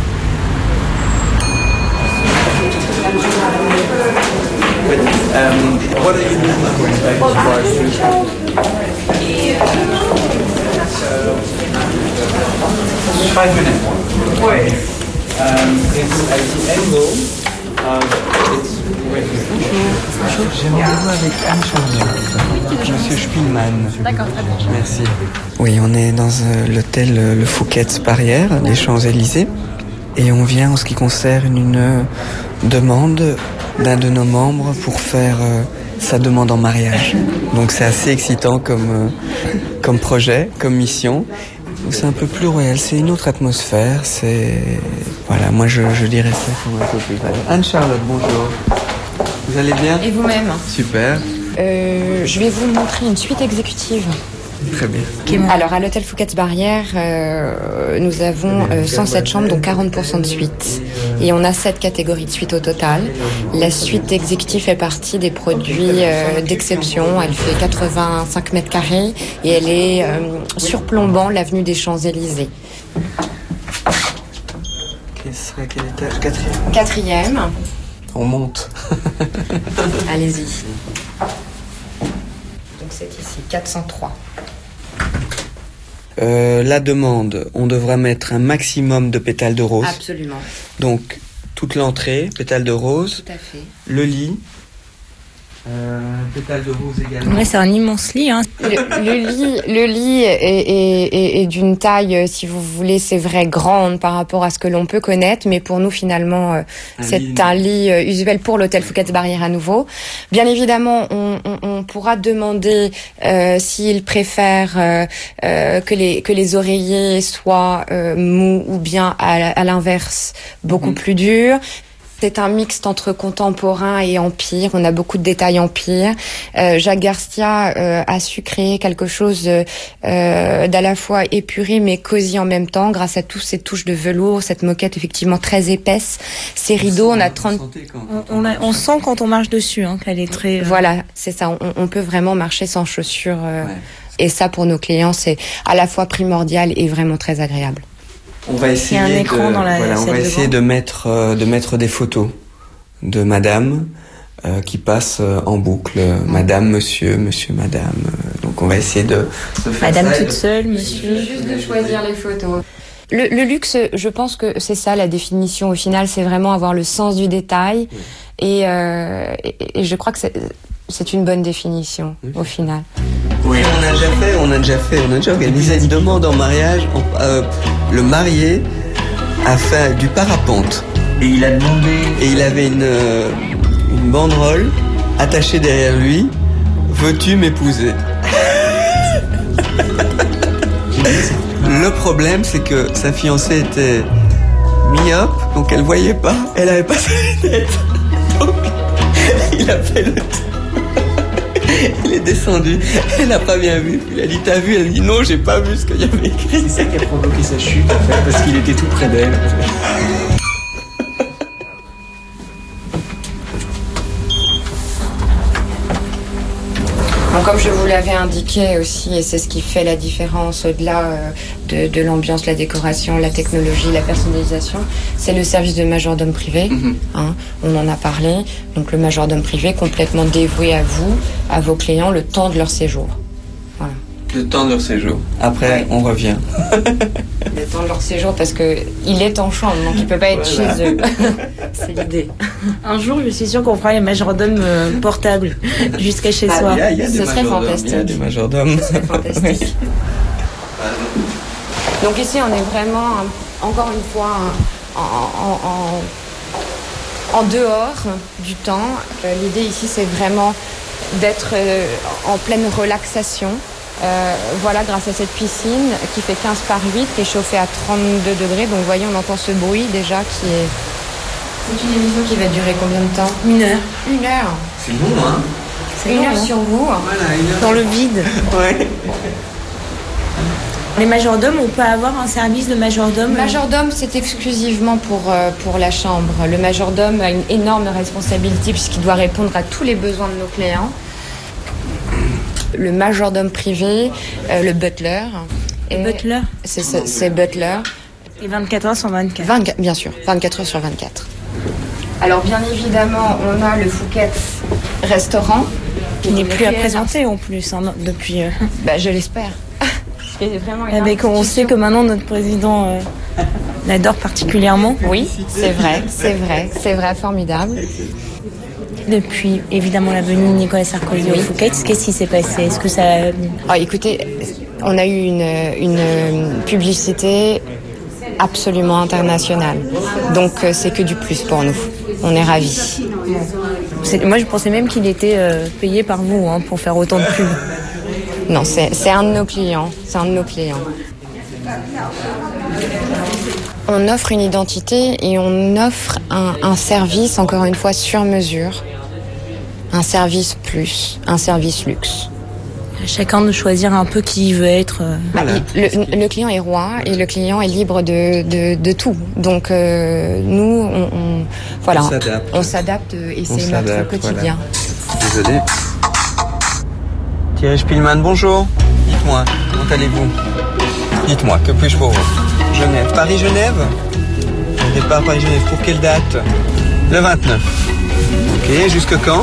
What are you doing? 5 minutes. Oui. It's angle. J'ai rendez-vous avec Anne Charnier. Monsieur Spielmann. D'accord, très bien. Merci. Oui, on est dans l'hôtel Le Fouquet's Barrière, les Champs-Élysées. Et on vient en ce qui concerne une demande d'un de nos membres pour faire sa demande en mariage. Donc c'est assez excitant comme projet, comme mission. C'est un peu plus royal, c'est une autre atmosphère. Voilà, moi je dirais ça comme un peu plus royal. Anne-Charlotte, bonjour. Vous allez bien ? Et vous-même ? Super. Je vais vous montrer une suite exécutive. Très bien. Alors, à l'hôtel Fouquet's Barrière, nous avons 107 chambres, donc 40% de suite. Et on a 7 catégories de suite au total. La suite exécutive fait partie des produits d'exception. Elle fait 85 mètres carrés et elle est surplombant l'avenue des Champs-Élysées. Quel serait quel étage ? 4e. On monte. Allez-y. Donc c'est ici, 403. La demande, on devra mettre un maximum de pétales de rose. Absolument. Donc, toute l'entrée, pétales de rose. Tout à fait. Le lit. Pétales de rose également. Ouais, c'est un immense lit. Hein. Le lit est d'une taille, si vous voulez, c'est vrai, grande par rapport à ce que l'on peut connaître. Mais pour nous, finalement, c'est un lit usuel pour l'hôtel Fouquet's Barrière à nouveau. Bien évidemment, on pourra demander s'il préfère que les oreillers soient mous ou bien à l'inverse, beaucoup plus durs. C'est un mixte entre contemporain et empire. On a beaucoup de détails empire. Jacques Garcia a su créer quelque chose d'à la fois épuré mais cosy en même temps, grâce à tous ces touches de velours, cette moquette effectivement très épaisse, ces rideaux. On a 30. On sent quand on marche dessus qu'elle est très. Voilà, c'est ça. On peut vraiment marcher sans chaussures. Et ça, pour nos clients, c'est à la fois primordial et vraiment très agréable. On va essayer, de mettre des photos de madame qui passent en boucle. Madame, monsieur, madame. Donc on va essayer de faire madame ça toute seule, monsieur. Juste de choisir les photos. Le luxe, je pense que c'est ça la définition au final, c'est vraiment avoir le sens du détail. Et je crois que c'est une bonne définition au final. Oui, on a déjà organisé une demande en mariage. Le marié a fait du parapente. Et il a demandé. Et il avait une banderole attaché derrière lui, veux-tu m'épouser? Le problème, c'est que sa fiancée était myope, donc elle voyait pas, elle avait pas sa lunette. Donc, il a fait le il est descendu, elle n'a pas bien vu. Il a dit, t'as vu? Elle a dit, non, j'ai pas vu ce qu'il y avait écrit. C'est ça qui a provoqué sa chute, en fait, parce qu'il était tout près d'elle. Bon, comme je vous l'avais indiqué aussi, et c'est ce qui fait la différence au-delà de l'ambiance, la décoration, la technologie, la personnalisation, c'est le service de majordome privé. Hein, on en a parlé. Donc le majordome privé complètement dévoué à vous, à vos clients, le temps de leur séjour. Voilà. Le temps de leur séjour. Après, on revient. Le temps de leur séjour parce que il est en chambre, donc il peut pas être chez eux. C'est l'idée. Un jour, je suis sûre qu'on fera les majordomes portables jusqu'à chez soi. Ce serait fantastique. Il y a des majordomes. Ce serait fantastique. Donc ici, on est vraiment, encore une fois, en dehors du temps. L'idée ici, c'est vraiment d'être en pleine relaxation. Voilà, grâce à cette piscine qui fait 15 par 8, qui est chauffée à 32 degrés. Donc, vous voyez, on entend ce bruit déjà qui est... C'est une émission qui va durer combien de temps? 1 heure. 1 heure. C'est long, hein? C'est 1 heure sur vous. Voilà, 1 heure. Dans le vide. Ouais. Les majordomes, on peut avoir un service de majordome? Le majordome, c'est exclusivement pour la chambre. Le majordome a une énorme responsabilité puisqu'il doit répondre à tous les besoins de nos clients. Le majordome privé, le butler. Et butler? C'est butler. Et 24 heures sur 24. Bien sûr, 24 heures sur 24. Alors bien évidemment, on a le Phuket restaurant. Qui n'est plus à présenter en plus, hein, depuis... je l'espère. Avec, on sait que maintenant notre président l'adore particulièrement. Oui, c'est vrai, formidable. Depuis évidemment la venue de Nicolas Sarkozy au Phuket, qu'est-ce qui s'est passé? Est-ce que ça... Écoutez, on a eu une publicité absolument internationale. Donc c'est que du plus pour nous. On est ravis. Moi je pensais même qu'il était payé par vous pour faire autant de pubs. Non, c'est un de nos clients. On offre une identité et on offre un service, encore une fois, sur mesure. Un service plus, un service luxe. Chacun de choisir un peu qui il veut être. Le client est roi et le client est libre de tout. Donc nous, on s'adapte et c'est notre quotidien. Voilà. Désolé. Thierry Spielmann, bonjour. Dites-moi, comment allez-vous? Dites-moi, que puis-je pour vous? Genève. Paris-Genève? Le départ Paris-Genève, pour quelle date? Le 29. Ok, jusque quand?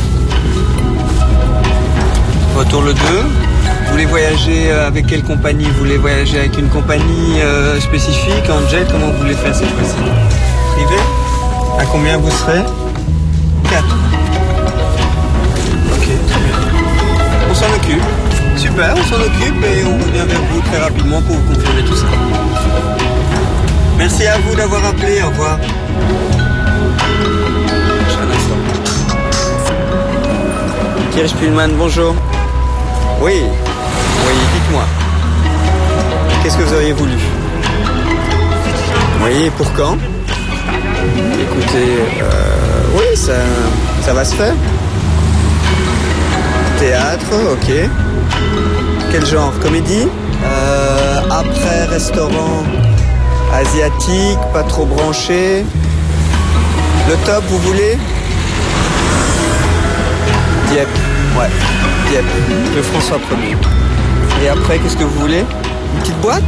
Retour le 2. Vous voulez voyager avec quelle compagnie? Vous voulez voyager avec une compagnie spécifique, en jet? Comment vous voulez faire cette fois-ci? Privé? À combien vous serez? 4. Ok, très bien. On s'en occupe. Super, on s'en occupe et on revient vers vous très rapidement pour vous confirmer tout ça. Merci à vous d'avoir appelé. Au revoir. Un instant. Thierry Spielmann, bonjour. Oui, dites-moi. Qu'est-ce que vous auriez voulu? Oui, pour quand? Écoutez, oui, ça va se faire. Théâtre, ok. Quel genre? Comédie? Après, restaurant asiatique, pas trop branché. Le top, vous voulez? Dieppe, ouais. Dieppe, le François 1er. Et après, qu'est-ce que vous voulez? Une petite boîte?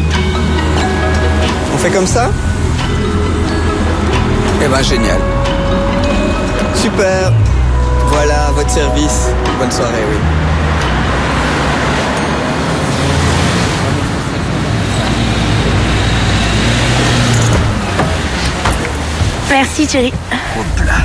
On fait comme ça? Eh ben, génial. Super. Voilà, à votre service. Bonne soirée, oui. Merci Thierry. Hop là.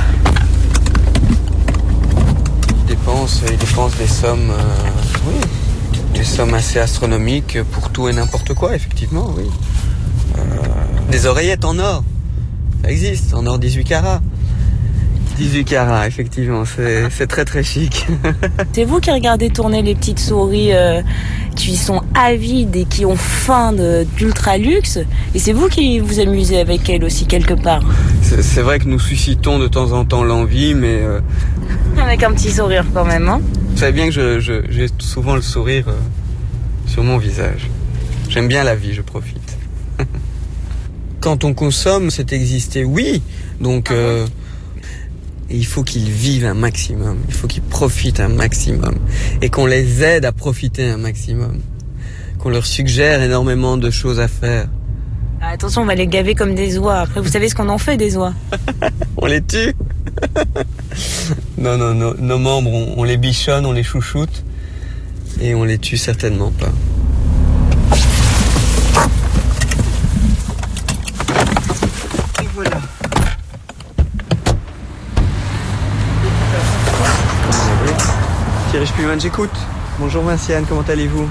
Il dépense des sommes, des sommes assez astronomiques pour tout et n'importe quoi, effectivement, oui. Des oreillettes en or, ça existe, en or 18 carats. 18 carats, effectivement, c'est très très chic. C'est vous qui regardez tourner les petites souris qui sont avides et qui ont faim d'ultra luxe, et c'est vous qui vous amusez avec elles aussi quelque part. C'est vrai que nous suscitons de temps en temps l'envie, mais... Avec un petit sourire quand même, hein. Vous savez bien que j'ai souvent le sourire sur mon visage. J'aime bien la vie, je profite. Quand on consomme, c'est exister, oui. Donc, il faut qu'ils vivent un maximum. Il faut qu'ils profitent un maximum. Et qu'on les aide à profiter un maximum. Qu'on leur suggère énormément de choses à faire. Ah, attention, on va les gaver comme des oies. Après, vous savez ce qu'on en fait des oies? On les tue. Non, nos membres, on les bichonne, on les chouchoute. Et on les tue certainement pas. Voilà. Thierry Spielmann, j'écoute. Bonjour Vinciane, comment allez-vous?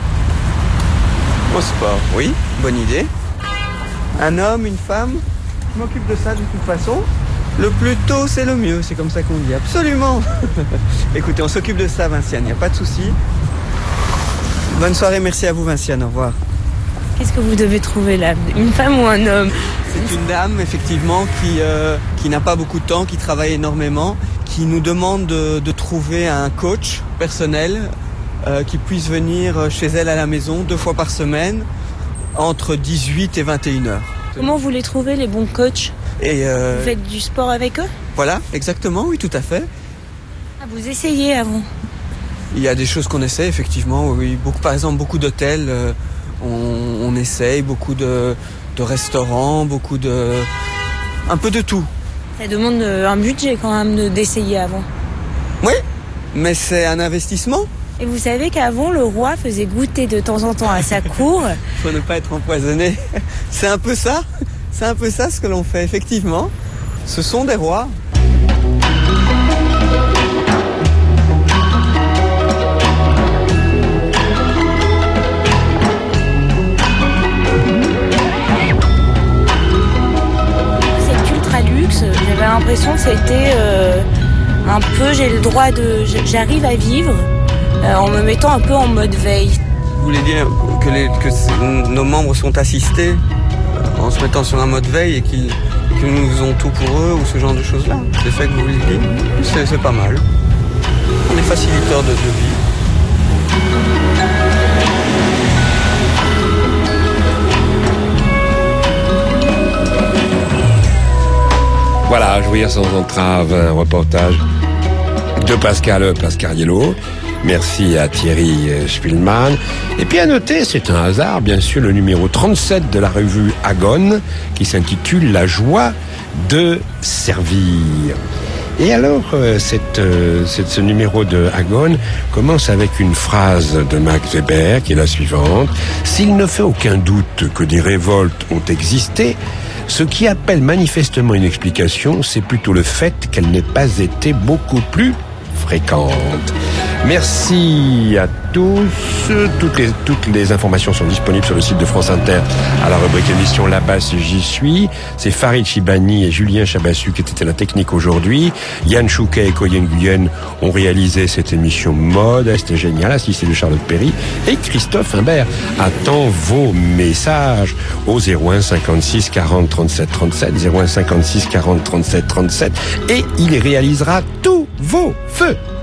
Au sport, oui, bonne idée. Un homme, une femme, je m'occupe de ça de toute façon. Le plus tôt, c'est le mieux, c'est comme ça qu'on dit, absolument. Écoutez, on s'occupe de ça, Vinciane, il n'y a pas de souci. Bonne soirée, merci à vous, Vinciane, au revoir. Qu'est-ce que vous devez trouver là? Une femme ou un homme? C'est une dame, effectivement, qui n'a pas beaucoup de temps, qui travaille énormément, qui nous demande de trouver un coach personnel qui puisse venir chez elle à la maison 2 fois par semaine, entre 18 et 21 heures. Comment vous les trouvez, les bons coachs? Vous faites du sport avec eux? Voilà, exactement, oui, tout à fait. Ah, vous essayez avant? Il y a des choses qu'on essaie, effectivement, oui. Par exemple, beaucoup d'hôtels, on essaye, beaucoup de restaurants, un peu de tout. Ça demande un budget quand même d'essayer avant. Oui, mais c'est un investissement. Et vous savez qu'avant, le roi faisait goûter de temps en temps à sa cour. Faut ne pas être empoisonné. C'est un peu ça. C'est un peu ça ce que l'on fait, effectivement. Ce sont des rois. Cet ultra luxe, j'avais l'impression que c'était un peu, j'arrive à vivre en me mettant un peu en mode veille. Vous voulez dire que nos membres sont assistés en se mettant sur un mode veille et que nous faisons tout pour eux ou ce genre de choses-là? C'est ça que vous voulez dire? C'est pas mal. On est faciliteurs de vie. Voilà, Jouir sans entrave, un reportage de Pascal Pascariello. Merci à Thierry Spielmann. Et puis à noter, c'est un hasard, bien sûr, le numéro 37 de la revue Agone, qui s'intitule La joie de servir. Et alors, ce numéro de Agone commence avec une phrase de Max Weber, qui est la suivante. « S'il ne fait aucun doute que des révoltes ont existé, ce qui appelle manifestement une explication, c'est plutôt le fait qu'elle n'ait pas été beaucoup plus fréquente. » Merci à tous. Toutes les informations sont disponibles sur le site de France Inter à la rubrique émission Là-bas si j'y suis. C'est Farid Chibani et Julien Chabassu qui étaient à la technique aujourd'hui. Yann Chouquet et Koyen Nguyen ont réalisé cette émission modeste et géniale, assistée de Charlotte Perry et Christophe Imbert. Attends vos messages au 01 56 40 37 37, 01 56 40 37 37 et il réalisera tous vos feux.